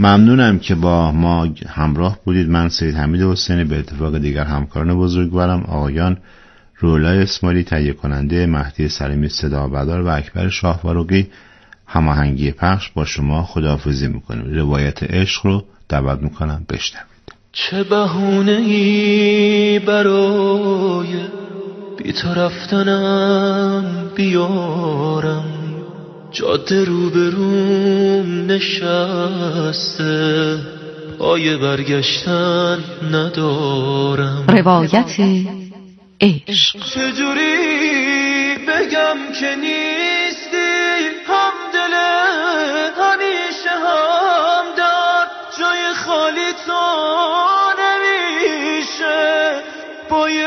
ممنونم که با ما همراه بودید. من سید حمید حسینی به اتفاق دیگر همکاران بزرگوارم آقایان رولای اسماعیلی تهیه کننده، مهدی سلیمی صدا بدار و اکبر شاهفاروقی هماهنگی پخش با شما خداحافظی میکنیم. روایت عشق رو دعوت میکنم بشنوید. چه بهونه‌ای برای بی تو رفتنم بیارم، جاده روبروم نشسته پای برگشتن ندارم. روایت عشق. چجوری بگم که نیستی همدل همیشه همدرد، جای خالی تو نمیشه با یه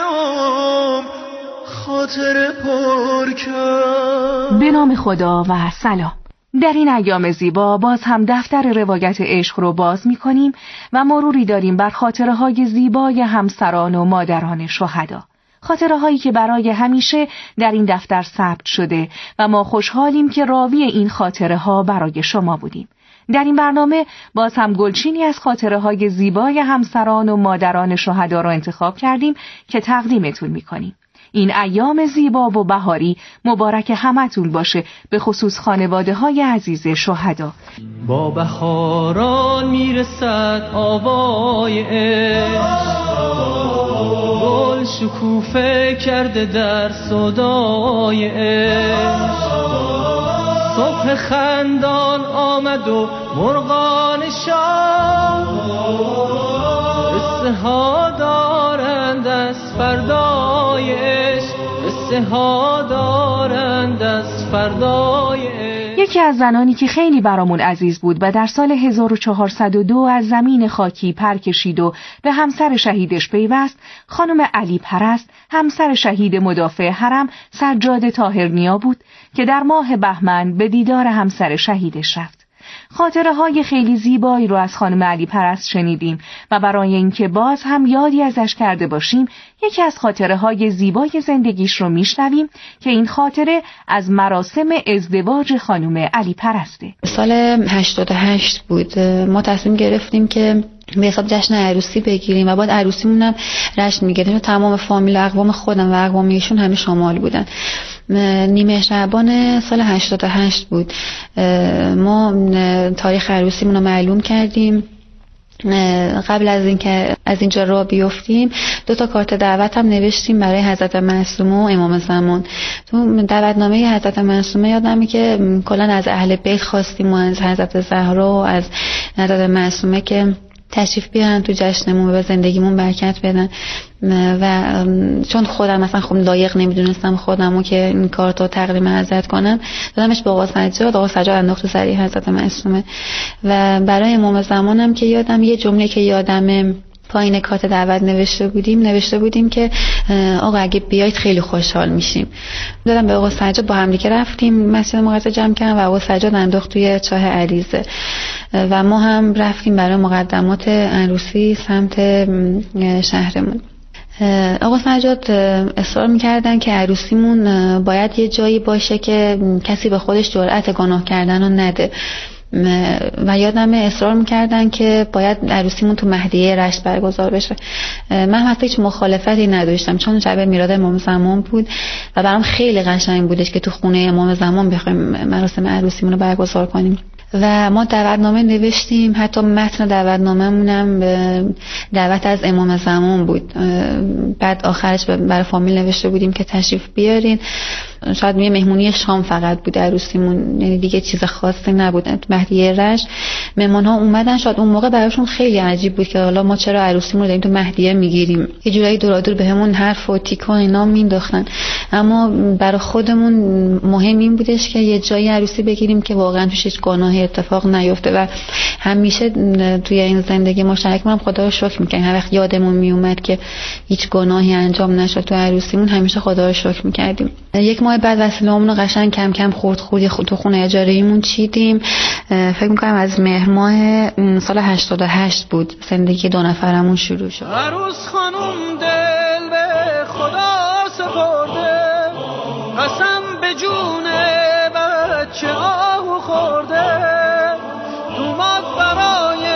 خاطر پر کرد. به نام خدا و سلام. در این ایام زیبا باز هم دفتر روایت عشق رو باز می کنیم و مروری داریم بر خاطره های زیبای همسران و مادران شهدا. خاطره هایی که برای همیشه در این دفتر ثبت شده و ما خوشحالیم که راوی این خاطره ها برای شما بودیم. در این برنامه باز هم گلچینی از خاطره های زیبای همسران و مادران شهدا را انتخاب کردیم که تقدیمتون می کنیم. این ایام زیبا و بهاری مبارک همتون باشه، به خصوص خانواده های عزیز شهدا. با بهاران میرسد آوای عشق، گل شکوفه کرده در صدای عشق، صبح خندان آمد و مرغان شام قصه ها دارند از فردای عشق، قصه ها دارند از فردای عشق. یکی از زنانی که خیلی برامون عزیز بود و در سال 1402 از زمین خاکی پر کشید و به همسر شهیدش پیوست، خانم علی پرست، همسر شهید مدافع حرم سجاد طاهرنیا بود که در ماه بهمن به دیدار همسر شهیدش رفت. خاطره های خیلی زیبایی رو از خانم علی پرست شنیدیم و برای اینکه باز هم یادی ازش کرده باشیم یکی از خاطره های زیبای زندگیش رو میشنویم که این خاطره از مراسم ازدواج خانم علی پرسته. سال 88 بود. ما تصمیم گرفتیم که به حساب جشن عروسی بگیریم و بعد عروسیمون هم جشن میگیریم. تمام فامیل اقوام خودم و اقوام ایشون همه شمال بودن. نیمه شعبان سال 88 بود. ما تاریخ عروسیمون رو معلوم کردیم. قبل از اینکه از اینجا راه بیفتیم 2 کارت دعوت هم نوشتیم برای حضرت معصومه و امام زمان. تو دعوتنامه حضرت معصومه یادمه که کلا از اهل بیت خواستیم و از حضرت زهرا و از حضرت معصومه که تشریف بیارن تو جشنمون و به زندگیمون برکت بدن و چون خودم مثلا خب لایق نمیدونستم خودمو که این کارتو تقدیم حضرت کنم، دادمش به آقا سجاد انداخت تو سری حضرت معصومه. و برای امام زمانم که یادم یه جمله که یادمه پایین کارت دعوت نوشته بودیم که آقا اگه بیایید خیلی خوشحال میشیم. دادم به آقا سجاد، با هم دیگه رفتیم مسجد مقدس جمع کردن و آقا سجاد انداخت توی چاه عریضه و ما هم رفتیم برای مقدمات عروسی سمت شهرمون. آقا سجاد اصرار میکردن که عروسیمون باید یه جایی باشه که کسی به خودش جرأت گناه کردن رو نده و یادمه اصرار میکردن که باید عروسیمون تو مهدیه رشت برگزار بشه. من حتی هیچ مخالفتی نداشتم چون شب میلاد امام زمان بود و برام خیلی قشنگ بودش که تو خونه امام زمان بخوایم مراسم عروسیمون رو برگزار کنیم. و ما دعوتنامه نوشتیم، حتی متن دعوتنامه‌مون هم دعوت از امام زمان بود. بعد آخرش برای فامیل نوشته بودیم که تشریف بیارین. شاید یه مهمونی شام فقط بود عروسیمون، یعنی دیگه چیز خاصی نبود. مهدیه رشت مهمان‌ها اومدن، شاید اون موقع براشون خیلی عجیب بود که حالا ما چرا عروسیمون رو داریم تو مهدیه میگیریم. یه جورایی دورادور بهمون حرف و تیک و اینا مینداختن، اما برای خودمون مهم این بودش که یه جایی عروسی بگیریم که واقعا توش هیچ گناهی اتفاق نیفته و همیشه توی این زندگی مشترک من خدا رو شکر می‌کنم. هر وقت یادمون میومد که هیچ گناهی انجام نشد تو عروسیمون همیشه خدا رو شکر می‌کردیم. یک ماه بعد وسیله‌مون رو قشنگ کم کم خودی تو خونه اجاره‌ایمون چیدیم. فکر می‌کنم از مهر ماه سال 88 بود زندگی 2 نفرمون شروع شد. عروس خانم دل به خدا سپرده، قسم به جون بچه آهو خورده، دومات برای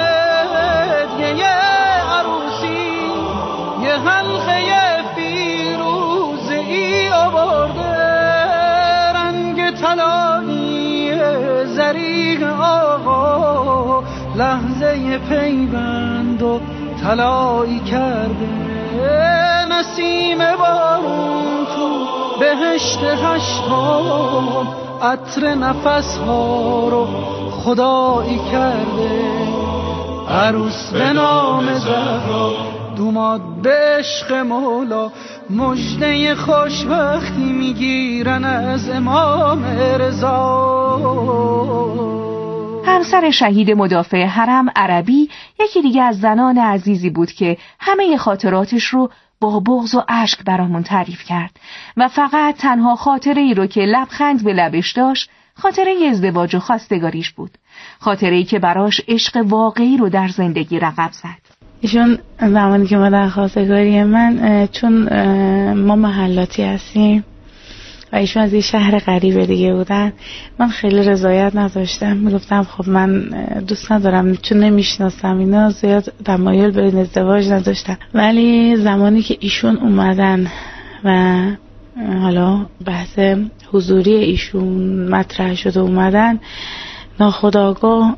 لحظه پیوند و طلایی کرده، نسیم بارون تو بهشت هشتم عطر نفس ها رو خدایی کرده. عروس به نام زهرا دوماد به عشق مولا، مژده خوشبختی میگیرن از امام رضا. همسر شهید مدافع حرم عربی یکی دیگه از زنان عزیزی بود که همه خاطراتش رو با بغض و اشک برامون تعریف کرد و فقط تنها خاطره ای رو که لبخند به لبش داشت خاطره ازدواج و خواستگاریش بود، خاطره ای که براش عشق واقعی رو در زندگی رقم زد. ایشون زمانی که ما در خواستگاری من، چون ما محلاتی هستیم و ایشون از این شهر غریب دیگه بودن، من خیلی رضایت نداشتم. میگفتم خب من دوست ندارم، چون نمیشناسم اینا، زیاد تمایل به ازدواج نداشتم. ولی زمانی که ایشون اومدن و حالا بحث حضوری ایشون مطرح شد و اومدن، ناخودآگاه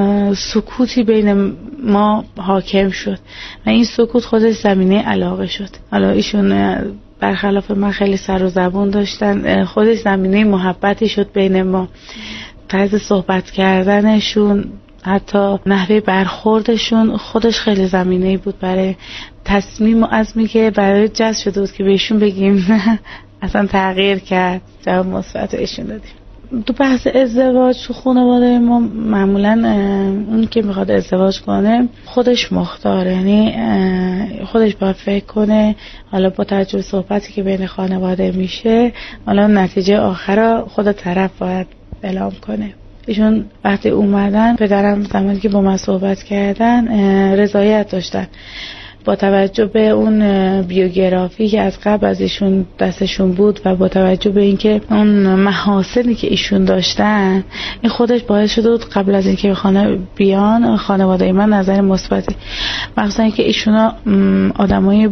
سکوتی بین ما حاکم شد و این سکوت خودش زمینه علاقه شد. حالا ایشون برخلاف من خیلی سر و زبون داشتن، خودش زمینه محبتی شد بین ما. طرز صحبت کردنشون، حتی نحوه برخوردشون خودش خیلی زمینه‌ای بود برای تصمیم و عزمی که برای جذب شده بود که بهشون بگیم اصلا تغییر کرد، جواب مثبت ایشون دادیم. تو بحث ازدواج تو خانواده ما معمولا اون که میخواد ازدواج کنه خودش مختاره، یعنی خودش باید فکر کنه، حالا با توجه به صحبتی که بین خانواده میشه، حالا نتیجه آخر خود طرف باید اعلام کنه. ایشون وقتی اومدن، پدرم زمانی که با من صحبت کردن رضایت داشتن، با توجه به اون بیوگرافی که از قبل از ایشون دستشون بود و با توجه به اینکه اون محاسنی که ایشون داشتن، این خودش باعث شده بود قبل از اینکه خانه بیان خانواده من نظر مثبتی، مخصوصا اینکه ایشونا آدمای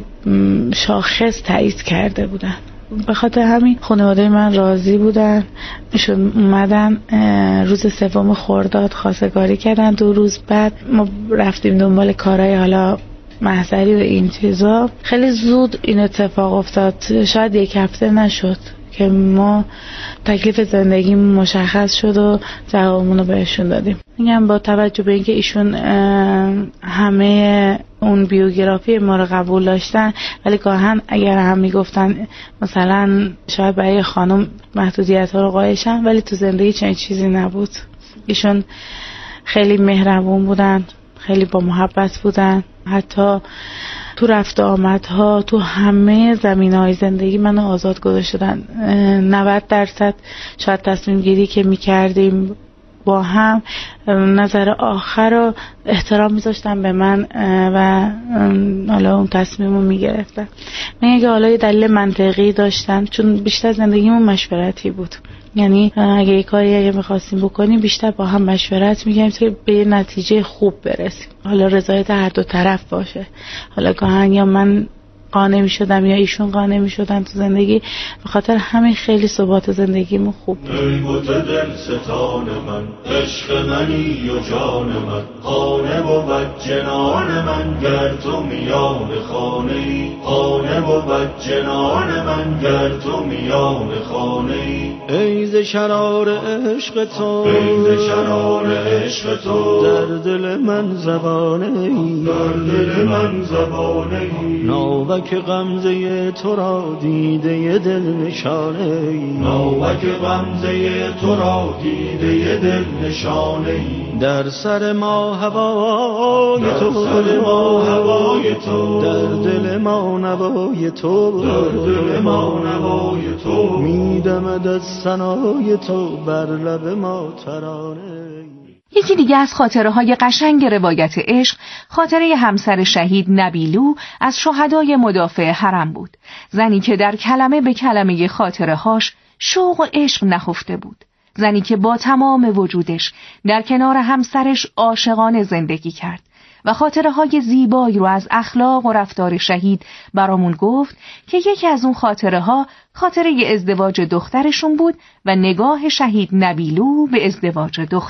شاخص تایید کرده بودن. به خاطر همین خانواده من راضی بودن. ایشون اومدن روز 3 خرداد خواستگاری کردن. 2 روز بعد ما رفتیم دنبال کارهای حالا محضری و این چیزا. خیلی زود این اتفاق افتاد، شاید 1 هفته نشد که ما تکلیف زندگیمون مشخص شد و جوابمون رو بهشون دادیم. میگم با توجه به اینکه ایشون همه اون بیوگرافی ما رو قبول داشتن، ولی گاهن اگر هم میگفتن مثلا شاید برای خانم محدودیت ها رو قایشن، ولی تو زندگی چنین چیزی نبود. ایشون خیلی مهربون بودن، خیلی با محبت بودن، حتی تو رفت آمدها تو همه زمینه‌های زندگی منو آزاد گذاشتن. 90% شاید تصمیم گیری که میکردیم با هم، نظر آخر رو احترام میذاشتن به من و حالا اون تصمیم رو میگرفتن. من اگه حالا یه دلیل منطقی داشتم، چون بیشتر زندگیمون مشورتی بود، یعنی اگه یه کاری اگه میخواستیم بکنیم بیشتر با هم مشورت میکنیم که به یه نتیجه خوب برسیم، حالا رضایت هر دو طرف باشه. حالا گاهن یا من قانع میشدم یا ایشون قانع میشدن تو زندگی، به خاطر همین خیلی ثبات زندگیمون خوب بود. ای متدل ستان من، عشق منی و جان من، خانه بود جنان من گر تو میان خانه ای، خانه بود جنان من گر تو میان خانه ای. ای ز شرار عشق تو، ای ز شرار عشق تو، در دل من زبانه ای، در دل من زبانه ای. ناوک غمزه تو را دیده دل نشانه ای، ناوک غمزه تو را دیده دل نشانه ای. در سر ما هوای تو، در سر ما هوای تو، در دل ما نوای تو، در دل ما نوای تو. میدمد از ثنای تو بر لب ما ترانه. یکی دیگه از خاطره‌های قشنگ روایت عشق، خاطره همسر شهید نبیلو از شهدای مدافع حرم بود. زنی که در کلمه به کلمه خاطره‌هاش شوق و عشق نهفته بود. زنی که با تمام وجودش در کنار همسرش عاشقانه زندگی کرد و خاطره‌های زیبایی رو از اخلاق و رفتار شهید برامون گفت که یکی از اون خاطره‌ها خاطره ازدواج دخترشون بود و نگاه شهید نبیلو به ازدواج دختران.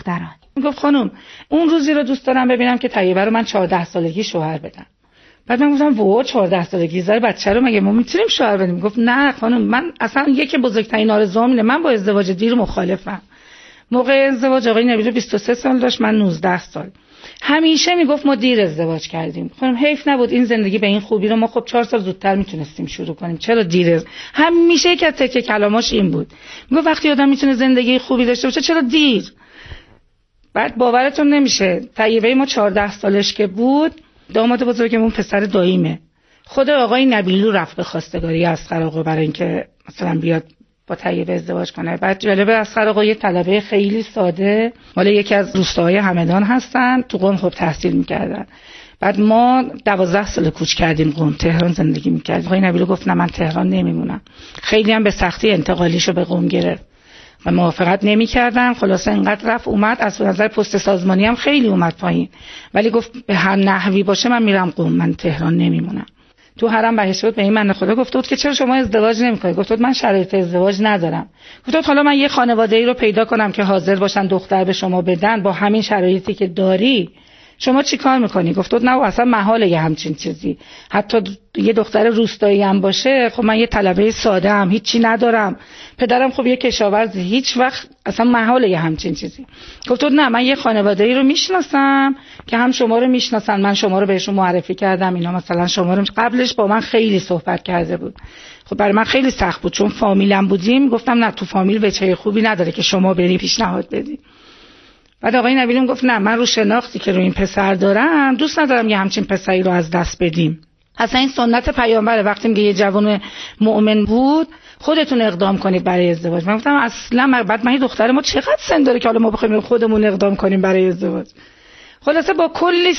میگفت خانم اون روزی رو دوست دارم ببینم که طیبه رو من 14 سالگی شوهر بدم. بعد من گفتم واه 14 سالگی زار بچه رو مگه ما میتونیم شوهر بدیم؟ گفت نه خانم، من اصلا یکی بزرگترین آرزوام اینه، من با ازدواج دیر مخالفم. موقع ازدواج آقای نبیلو 23 سال داشت، من 19 سال. همیشه میگفت ما دیر ازدواج کردیم. خانم حیف نبود این زندگی به این خوبی رو ما خب 4 سال زودتر میتونستیم شروع کنیم، چرا دیر؟ همیشه یک از تکه کلاماش این بود. میگفت وقتی آدم میتونه زندگی خوبی داشته باشه چرا دیر؟ بعد باورتون نمیشه طیبه ما 14 سالش که بود، داماد بزرگمون پسر داییمه. خود آقای نبیلو رفت به خواستگاری اصغر آقا برای اینکه مثلا بیاد با طیبه ازدواج کنه. بعد جالبه اصغر آقا یه طلبه خیلی ساده مال یکی از روستاهای همدان هستن، تو قم خب تحصیل میکردن. بعد ما 12 سال کوچ کردیم قم، تهران زندگی میکردیم. آقای نبیلو گفت نه من تهران نمیمونم. خیلی هم به سختی انتقالیشو به قم گرفت و موافقت نمی‌کردن. خلاصه اینقدر رفت اومد، از نظر پست سازمانی هم خیلی اومد پایین، ولی گفت به هر نحوی باشه من میرم قم، من تهران نمیمونم. تو حرم بهشت به این من خدا گفت بود که چرا شما ازدواج نمی‌کنید؟ گفت بود من شرایط ازدواج ندارم. گفت بود حالا من یه خانواده‌ای رو پیدا کنم که حاضر باشن دختر به شما بدن با همین شرایطی که داری، شما چی کار میکنی؟ گفت نه اصلا محاله یه همچین چیزی، حتی یه دختر روستایی هم باشه. خب من یه طلبه ساده ام، هیچی ندارم، پدرم خب یه کشاورز، هیچ وقت اصلا محاله یه همچین چیزی. گفت نه من یه خانواده‌ای رو میشناسم که هم شما رو میشناسن، من شما رو بهشون معرفی کردم، اینا مثلا شما رو قبلش با من خیلی صحبت کرده بود. خب برای من خیلی سخت بود چون فامیلم بودیم، گفتم نه تو فامیل بچه خوبی نداره که شما بری پیشنهاد بدی. بعد آقای نبیلم گفت نه من رو شناختی که رو این پسر دارم دوست ندارم یه همچین پسری رو از دست بدیم. اصلا این سنت پیامبره، وقتی میگه یه جوان مؤمن بود خودتون اقدام کنید برای ازدواج. من گفتم اصلا بعد من دختر ما چقدر سن داره که حالا ما بخوایم خودمون اقدام کنیم برای ازدواج؟ خلاصه با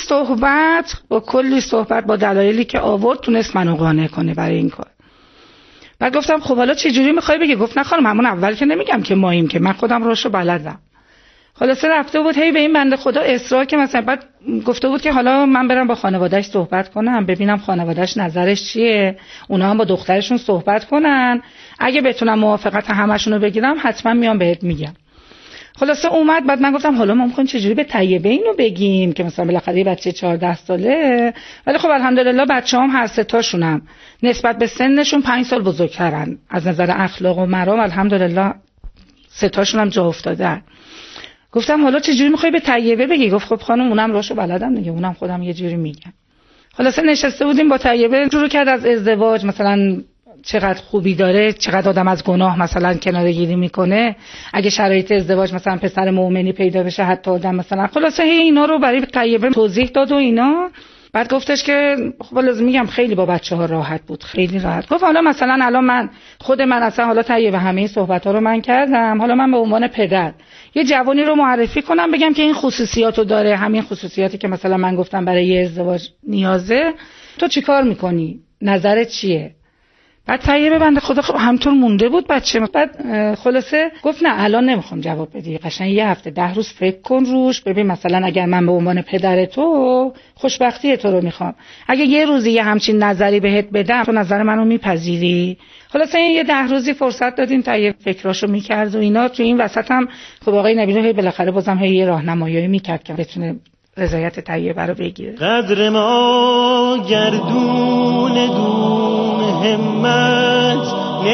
کلی صحبت با دلایلی که آورد تونست منو قانع کنه برای این کار. بعد گفتم خب حالا چه جوری میخوای بگی؟ گفت نه خانم همون اول که نمیگم که ماییم که من خودم راهشو بلدم. خلاصه رفته بود هی به این بنده خدا اصرار که مثلا بعد گفته بود که حالا من برم با خانواده‌اش صحبت کنم ببینم خانواده‌اش نظرش چیه، اونا هم با دخترشون صحبت کنن، اگه بتونم موافقت همشون رو بگیرم حتما میام بهت میگم. خلاصه اومد. بعد من گفتم حالا ما می‌خوایم چجوری به طیبه اینو بگیم که مثلا بالاخره یه بچه 14 ساله، ولی خب الحمدلله بچه‌هام هر سه تاشونم نسبت به سنشون 5 سال بزرگترن، از نظر اخلاق و مرام الحمدلله سه تاشون هم جا افتادن. گفتم حالا چجوری میخوای به طیبه بگی؟ گفت خب خانم اونم راشو بلدم دیگه، اونم خودم یه جوری میگم. خلاصه نشسته بودیم با طیبه شروع کرد از ازدواج، مثلا چقدر خوبی داره، چقدر آدم از گناه مثلا کناره‌گیری میکنه، اگه شرایط ازدواج مثلا پسر مؤمنی پیدا بشه حتی آدم مثلا. خلاصه اینا رو برای طیبه توضیح داد و اینا. بعد گفتش که خب لازم میگم خیلی با بچه‌ها راحت بود، خیلی راحت. گفت حالا مثلا الان من اصلا حالا طیبه همه این صحبت‌ها رو من کردم، حالا من به عنوان پدر یه جوانی رو معرفی کنم بگم که این خصوصیاتو داره، همین خصوصیاتی که مثلا من گفتم برای یه ازدواج نیازه، تو چیکار میکنی؟ نظرت چیه؟ بعد طیبه بنده خدا خب همطور مونده بود بچه. بعد خلاصه گفت نه الان نمیخوام جواب بدی، قشنگ یه هفته 10 روز فکر کن روش، ببین مثلا اگر من به عنوان پدر تو خوشبختی تو رو میخوام، اگه یه روزی یه همچین نظری بهت بدم تو نظر منو میپذیری؟ خلاصه یه 10 روزی فرصت دادیم طیب فکراشو میکرد و اینا. تو این وسط هم خب آقای نبیلو بالاخره بازم یه راهنمایی میکرد که بتونه رضایت طیبه رو بگیره. قدر ما گردون دون همت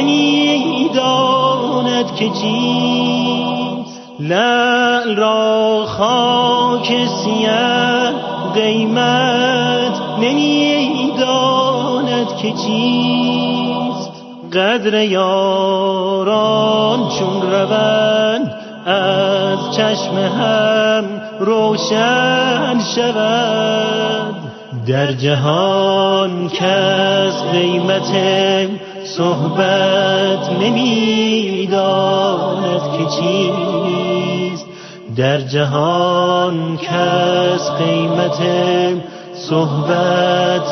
نمیداند که چیست، لعل را خاک سیه قیمت نمیداند که چیست، قدر یاران چون روند از چشم هم روشن شود، در جهان کس قیمت صحبت نمیداند که چیست، در جهان کس قیمت صحبت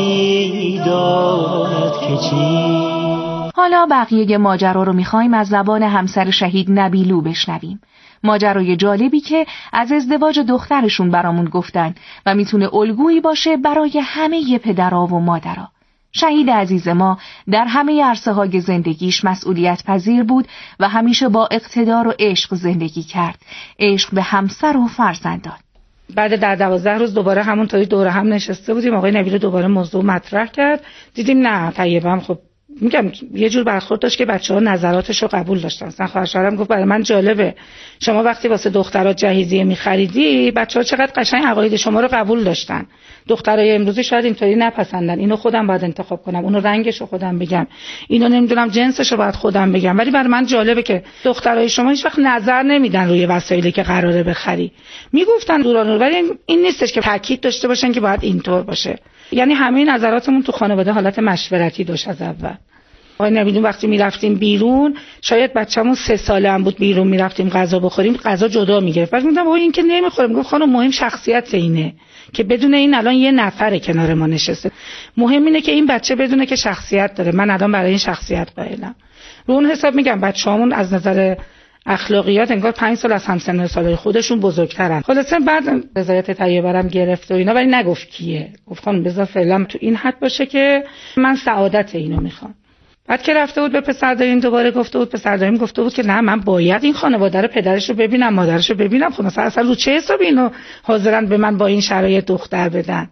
نمیداند که چیست. حالا بقیه ماجرا رو میخوایم از زبان همسر شهید نبیلو بشنویم. ماجرای جالبی که از ازدواج دخترشون برامون گفتن و میتونه الگویی باشه برای همه پدرها و مادرها. شهید عزیز ما در همه عرصه‌های زندگیش مسئولیت پذیر بود و همیشه با اقتدار و عشق زندگی کرد. عشق به همسر و فرزندان. بعد در 12 روز دوباره همونطوری دور هم نشسته بودیم. آقای نبیل دوباره موضوع مطرح کرد. دیدیم نه طیبه هم خب میگم یه جور برخورد داشت که بچه‌ها نظراتش رو قبول داشتن. مثلا خواهر شوهرم گفت برای من جالبه شما وقتی واسه دخترات جهیزیه می‌خریدی بچه‌ها چقدر قشنگ عقاید شما رو قبول داشتن. دخترای امروزی شاید اینطوری نپسندن. اینو خودم باید انتخاب کنم، اونو رنگش رو خودم بگم، اینو نمیدونم جنسش رو باید خودم بگم. ولی برای من جالبه که دخترای شما هیچ وقت نظر نمیدن روی وسایلی که قراره بخری. میگفتن دورانور، ولی این نیستش که تاکید داشته باشن که باید اینطور باشه. یعنی همه نظراتمون تو خانواده حالت مشورتی داشت از اول. آقای نبیل وقتی میرفتیم بیرون، شاید بچه‌مون 3 ساله هم بود، بیرون میرفتیم غذا بخوریم، غذا جدا میگرفت. بعد میگم آقا این که نمیخوره. میگم خانم مهم شخصیت اینه که بدون این الان یه نفره کنار ما نشسته. مهم اینه که این بچه بدونه که شخصیت داره. من الان برای این شخصیت قائلم. رو اون حساب میگم بچه‌هامون از نظر اخلاقیات انگار 5 سال از همسن سالای خودشون بزرگترن. خلاصه بعد رضایت طیبه برام گرفت و اینا، ولی نگفت کیه. گفت خانم بذار فعلا تو این حد باشه که من سعادت اینو میخوام. بعد که رفته بود به پسرداریم دوباره گفته بود، پسرداریم گفته بود که نه من باید این خانواده رو پدرش رو ببینم مادرش رو ببینم. خب مثلا اصلا رو چه حسابی اینو حاضرن به من با این شرایط دختر بدن.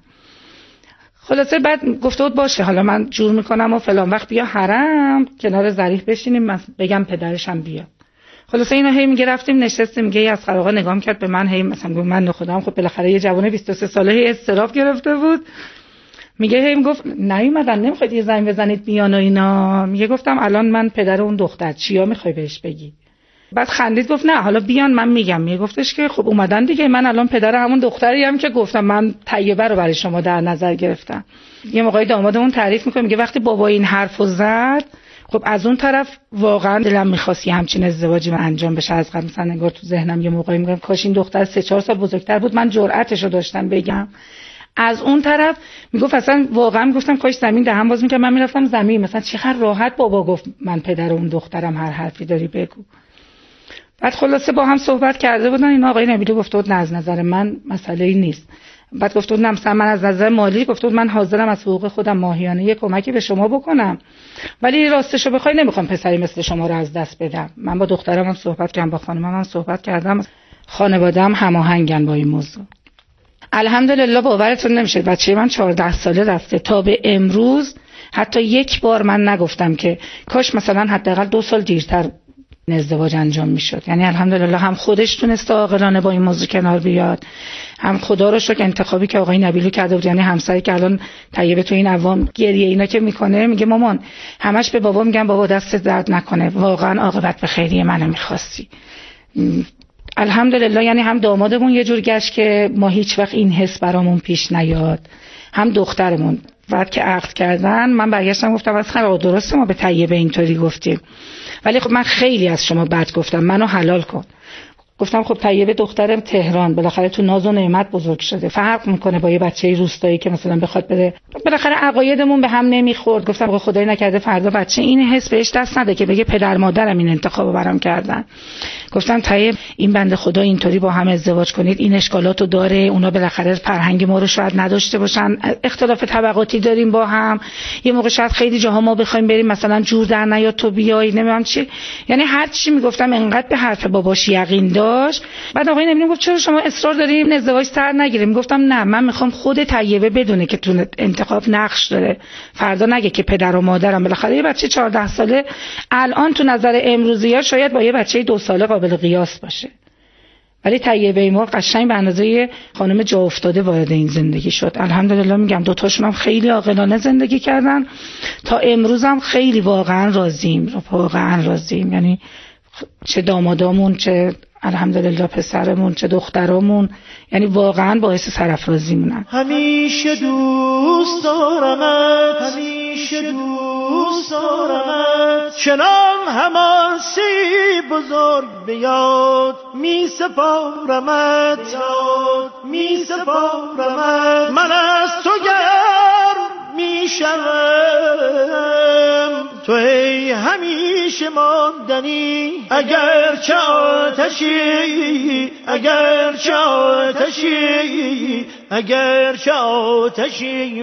خلاصه بعد گفته بود باشه حالا من جور میکنم و فلان وقت بیا حرم کنار ظریف بشینیم من بگم پدرشم بیا. خلاصه اینو هی میگه رفتیم نشستیم، میگه از آقا نگاه میکرد به من، هی مثلا گفت من خودم خب بالاخره یه جوان 23 ساله هی استراف گرفته بود. میگه هی میگفت نیومدن نمیخواید یه زنگ بزنید بیان و اینا. میگه گفتم الان من پدر اون دختر چیا میخوای بهش بگی؟ بعد خندید گفت نه حالا بیان من میگم. میگه گفتش که خب اومدن دیگه، من الان پدر همون دختری ام که گفتم من طیبه رو برای شما در نظر گرفتم. یه موقعی دامادمون تعریف میکنه میگه وقتی بابا این حرفو زد خب از اون طرف واقعا دلم می‌خواست همچین ازدواجی من انجام بشه. از قبل مثلا انگار تو ذهنم یه موقعی میگم کاش این دختر 3-4 سال بزرگتر بود من جرأتشو داشتم بگم. از اون طرف میگفت اصلا واقعا میگفتم کاش زمین دهن باز می‌کرد من میرفتم زمین. مثلا چقدر راحت بابا گفت من پدر اون دخترم هر حرفی داری بگو. بعد خلاصه با هم صحبت کرده بودن اینا. آقای نبیل گفته بود نه از نظر من مسئله‌ای نیست. بعد گفته بود نه مثلا من از نظر مالی گفته بود من حاضرم از حقوق خودم ماهیانه یه کمکی به شما بکنم، ولی راستشو بخوای نمیخوام پسری مثل شما رو از دست بدم. من با دخترم هم صحبت کردم، با خانمم هم صحبت کردم، خانواده‌ام هماهنگن با این موضوع. الحمدلله باورتون نمیشه بچه من 14 ساله رفته تا به امروز حتی یک بار من نگفتم که کاش مثلا حداقل 2 سال دیرتر ازدواج انجام میشد. یعنی الحمدلله هم خودش تونسته عاقلانه با این موضوع کنار بیاد، هم خدا رو شکر انتخابی که آقای نبیلو کرده بود. یعنی همسری که الان طیبه تو این عوام گریه اینا که میکنه میگه مامان همش به بابا میگم بابا دست درد نکنه واقعا عاقبت به خیریه منو میخواستی. الحمدلله یعنی هم دامادمون یه جور گشت که ما هیچ وقت این حس برامون پیش نیاد، هم دخترمون. بعد که عقد کردن من برگشتم گفتم از خیلی درسته ما به طیبه اینطوری گفتیم، ولی خب من خیلی از شما بد گفتم، منو حلال کن. گفتم خب طیبه دخترم تهران بالاخره تو ناز و نعمت بزرگ شده، فرق میکنه با یه بچه روستایی که مثلا بخواد بره. بالاخره عقایدمون به هم نمیخورد. گفتم خدای نکرده فردا بچه این حس بهش دست نده که بگه پدر مادرم این انتخابو برام کردن. گفتم طیب این بنده خدا اینطوری با هم ازدواج کنید این اشکالاتو داره، اونا بالاخره فرهنگ ما رو شاید نداشته باشن، اختلاف طبقاتی داریم با هم، یه موقع شاید خیلی جاها ما بخوایم بریم مثلا جور در نیاد تو بیای نمیدونم چی. یعنی هر چی میگفتم انقدر به حرف باباش یقین داشت. بعد آقای نبیل گفت چرا شما اصرار دارین ازدواج سر نگیریم؟ گفتم نه من میخوام خود طیبه بدونه که تو انتخاب نقش داره، فردا نگه که پدر و مادرم. بالاخره یه بچه 14 ساله الان تو نظر امروزی‌ها شاید با یه بچه 2 ساله قابل قیاس باشه، ولی طیبه ما قشنگ به اندازه خانم جا افتاده وارد این زندگی شد. الحمدلله میگم دوتاشون هم خیلی عاقلانه زندگی کردن تا امروز هم خیلی واقعا راضیم. یعنی چه دامادامون چه الحمدلله پسرمون چه دخترامون یعنی واقعا باعث سرافرازی مونن. همیشه دوست دارمت، همیشه دوست دارمت، چنان همان سی بزرگ بیاد می سپارمت، می سپارمت. من از تو گرم می شوم تو ای همیشه ماندنی، اگر چه آتشی اگر چه آتشی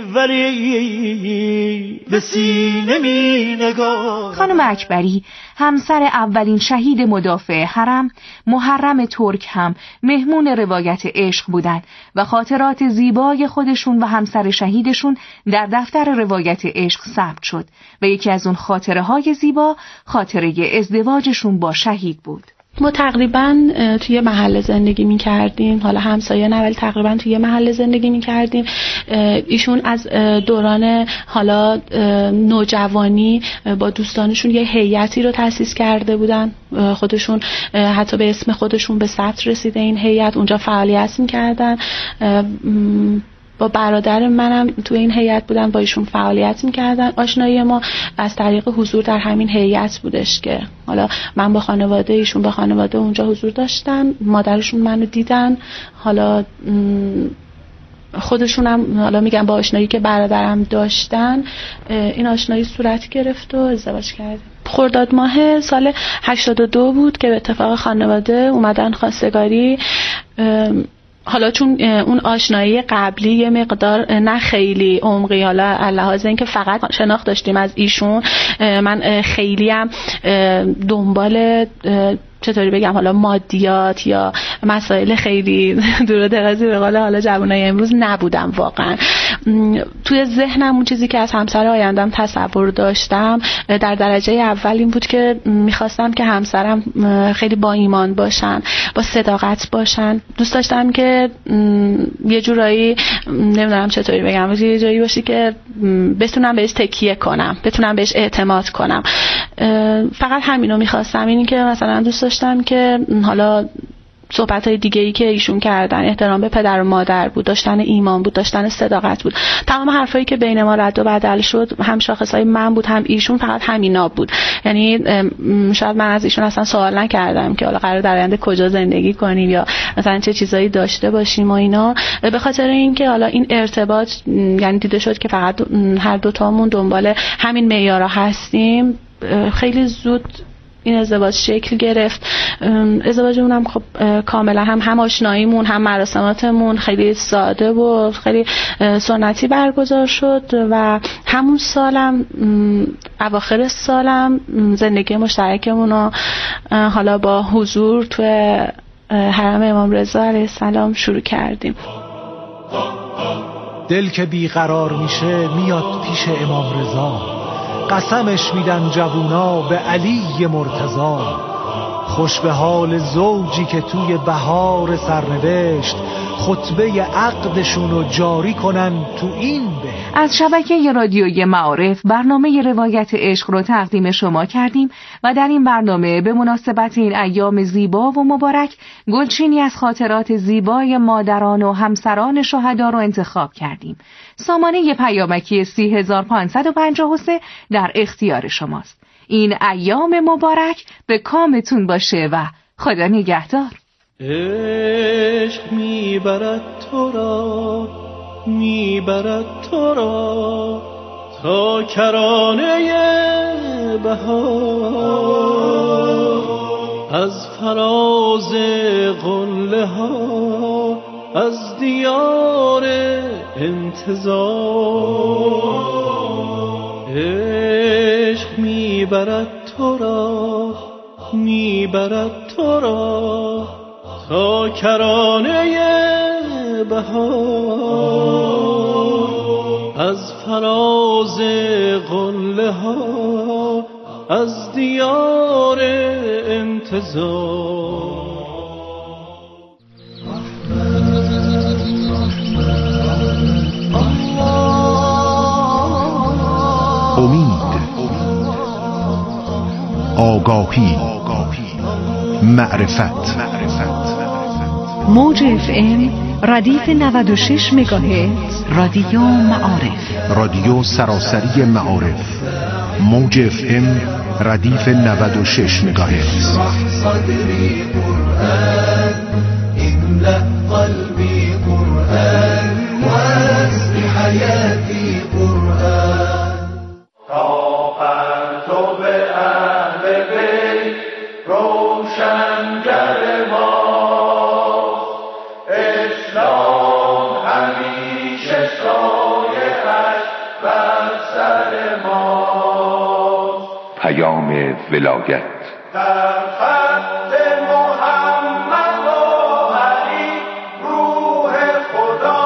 ولی به سینه می نگارم. خانم اکبری همسر اولین شهید مدافع حرم محرم ترک هم مهمون روایت عشق بودند و خاطرات زیبای خودشون و همسر شهیدشون در دفتر روایت عشق ثبت شد و یکی از اون خاطره های زیبا خاطره ازدواجشون با شهید بود. ما تقریبا توی محله زندگی می‌کردیم، حالا همسایه نه ولی تقریبا توی محله زندگی می‌کردیم. ایشون از دوران حالا نوجوانی با دوستانشون یه هیئتی رو تأسیس کرده بودن، خودشون حتی به اسم خودشون به سطر رسیده این هیئت، اونجا فعالیت می‌کردن. با برادر منم تو این هیئت بودن، با ایشون فعالیت می‌کردن. آشنایی ما از طریق حضور در همین هیئت بودش که حالا من با خانواده، ایشون با خانواده اونجا حضور داشتن. مادرشون منو دیدن، حالا خودشون هم حالا میگم با آشنایی که برادرم داشتن این آشنایی صورت گرفت و ازدواج کردیم. خرداد ماه سال 82 بود که به اتفاق خانواده اومدن خواستگاری. حالا چون اون آشنایی قبلی یه مقدار نه خیلی عمقی، حالا لحاظ اینکه فقط شناخت داشتیم از ایشون، من خیلی هم دنبال چطوری بگم حالا مادیات یا مسائل خیلی دور و درازی به قول حالا جوانای امروز نبودم. واقعا توی ذهنم اون چیزی که از همسر آیندم تصور داشتم در درجه اول این بود که میخواستم که همسرم خیلی با ایمان باشن، با صداقت باشن. دوست داشتم که یه جورایی نمیدونم چطوری بگم، یه جایی باشه که بتونم بهش تکیه کنم، بتونم بهش اعتماد کنم. فقط همینو میخواستم. اینی که مثلا دوست داشتم که حالا صحبت‌های دیگه‌ای که ایشون کردن احترام به پدر و مادر بود، داشتن ایمان بود، داشتن صداقت بود. تمام حرفایی که بین ما رد و بدل شد هم شاخصهای من بود هم ایشون، فقط همینا بود. یعنی شاید من از ایشون اصلا سوال نکردم که حالا قرار در آینده کجا زندگی کنیم یا مثلا چه چیزایی داشته باشیم و اینا، به خاطر اینکه حالا این ارتباط یعنی دیده شد که فقط هر دو تامون دنبال همین معیارها هستیم. خیلی زود این ازدواج شکل گرفت. ازدواجمون هم خب کاملا هم آشناییمون هم مراسماتمون خیلی ساده و خیلی سنتی برگزار شد و همون سالم اواخر سالم زندگی مشترکمون رو حالا با حضور تو حرم امام رضا علیه السلام شروع کردیم. دل که بیقرار میشه میاد پیش امام رضا، قسمش میدن جوونا به علی مرتضی. خوش به حال زوجی که توی بهار سرنوشت خطبه عقدشونو جاری کنن تو این به. از شبکه رادیویی معارف برنامه روایت عشق رو تقدیم شما کردیم و در این برنامه به مناسبت این ایام زیبا و مبارک گلچینی از خاطرات زیبای مادران و همسران شهدا رو انتخاب کردیم. سامانه پیامکی 30553 در اختیار شماست. این ایام مبارک به کامتون باشه و خدا نگهدار. عشق میبرد تو را، میبرد تو را تا کرانه بهار، از فراز قله ها، از دیار انتظار. عشق میبرد تو را، میبرد تو را تا کرانه بهار، از فراز قله ها، از دیار انتظار. امید، آگاهی، معرفت. موج FM ردیف 96 مگاهرتز رادیو معارف، رادیو سراسری معارف. موج FM ردیف 96 مگاهرتز. صدری قرآن املأ قلبی قرآن واسع حیاتی قرآن. طاقت تو به اهل بیت روشنگر ما، اسلام همین سایه‌اش بر سر ما. پیام ولایت در خط محمد و علی روح خدا،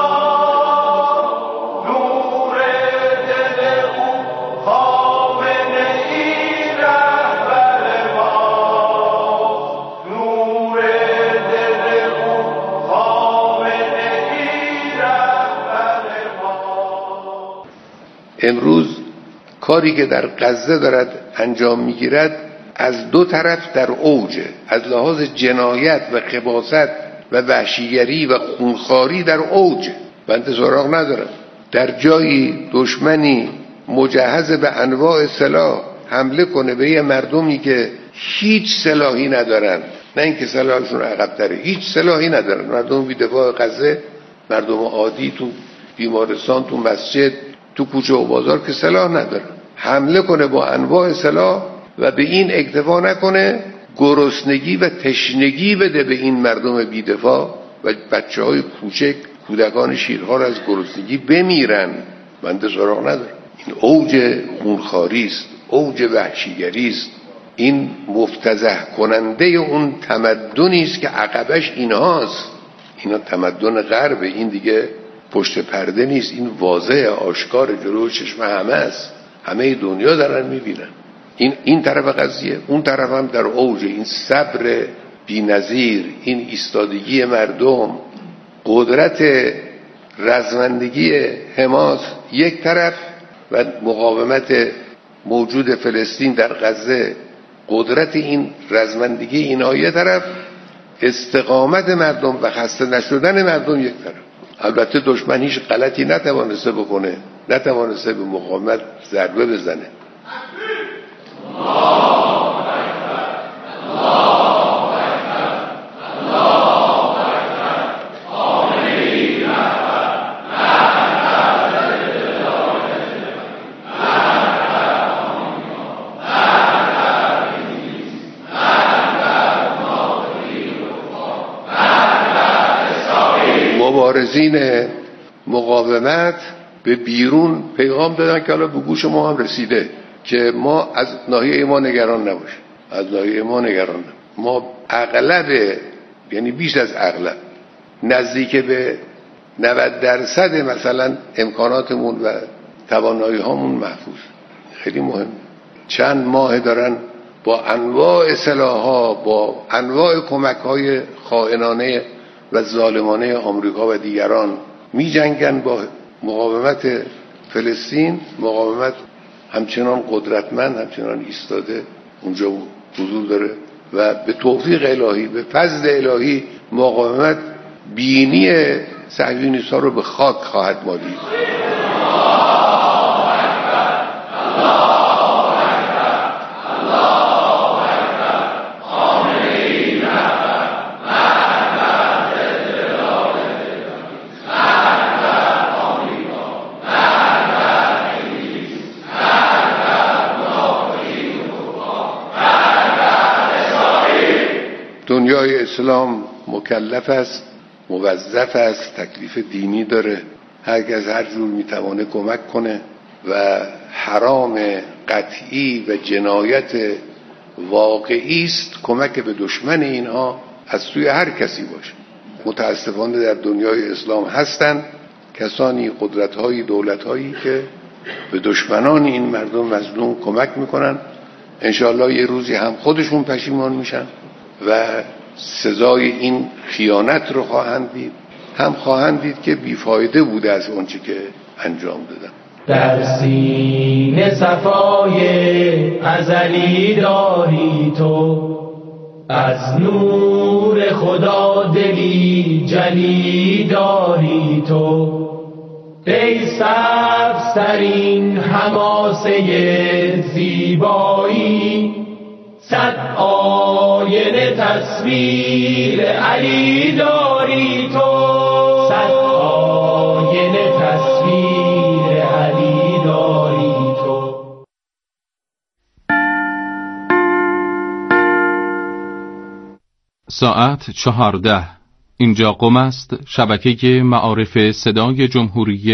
نور دل او خامنه‌ای رهبر ما، نور دل او خامنه‌ای رهبر ما. امروز کاری که در غزه دارد انجام میگیرد از دو طرف در اوجه، از لحاظ جنایت و خباثت و وحشیگری و خونخواری در اوجه. بنده سراغ ندارم در جایی دشمنی مجهز به انواع سلاح حمله کنه به یه مردمی که هیچ سلاحی ندارن، نه اینکه سلاحشون عقب تره، هیچ سلاحی ندارن. مردم بی دفاع غزه، مردم عادی تو بیمارستان، تو مسجد، تو کوچه و بازار که سلاح ندارن، حمله کنه با انواع سلاح و به این اکتفا نکنه، گرسنگی و تشنگی بده به این مردم بی‌دفاع و بچه‌های کوچک، کودکان شیرها از گرسنگی بمیرن. بنده سراغ ندارم. این اوج خونخواری است، اوج وحشیگری است. این مفتضح کننده اون تمدنی است که عقبش اینهاست. اینا تمدن غرب، این دیگه پشت پرده نیست، این واضح آشکار جلوی چشم همه است، همه دنیا دارن میبینن. این طرف قضیه، اون طرف هم در اوج. این صبر بی‌نظیر، این ایستادگی مردم، قدرت رزمندگی حماس یک طرف و مقاومت موجود فلسطین در غزه، قدرت این رزمندگی اینا یک طرف، استقامت مردم و خسته نشدن مردم یک طرف. البته دشمن هیچ غلطی نتوانسته بکنه، نتوانسته به مقاومت ضربه بزنه. مبارزین مقاومت به بیرون پیغام دادن که حالا به گوش ما هم رسیده که ما از ناحیه ما نگران نباشیم، از ناحیه ما نگران نباشیم. ما اغلب، یعنی بیش از اغلب، نزدیک به 90% مثلا امکاناتمون و توانایی هامون محفوظ. خیلی مهم. چند ماه دارن با انواع سلاح‌ها، با انواع کمک‌های خائنانه و ظالمانه آمریکا و دیگران می جنگن با مقاومت فلسطین. مقاومت همچنان قدرتمند، همچنان ایستاده اونجا حضور داره و به توفیق الهی، به فضل الهی، مقاومت بینی صهیونیست‌ها رو به خاک خواهد مالید. دنیای اسلام مکلف است، موظف است، تکلیف دینی داره. هر کس هر جور میتوانه کمک کنه و حرام قطعی و جنایت واقعی است کمک به دشمن اینها از سوی هر کسی باشه. متاسفانه در دنیای اسلام هستند کسانی، قدرت‌هایی، دولت‌هایی که به دشمنان این مردم مظلوم کمک میکنن. انشاءالله یه روزی هم خودشون پشیمان میشن و سزای این خیانت رو خواهند دید، هم خواهند دید که بیفایده بوده از اونچه که انجام دادن. در سینه صفای ازلی داری تو، از نور خدا دلی جلی داری تو، ای سبزترین حماسه زیبایی، صد آینه تصویر علی داری تو، صد آینه تصویر علی داری تو. ساعت 14. اینجا قم است. شبکه معارف صدای جمهوری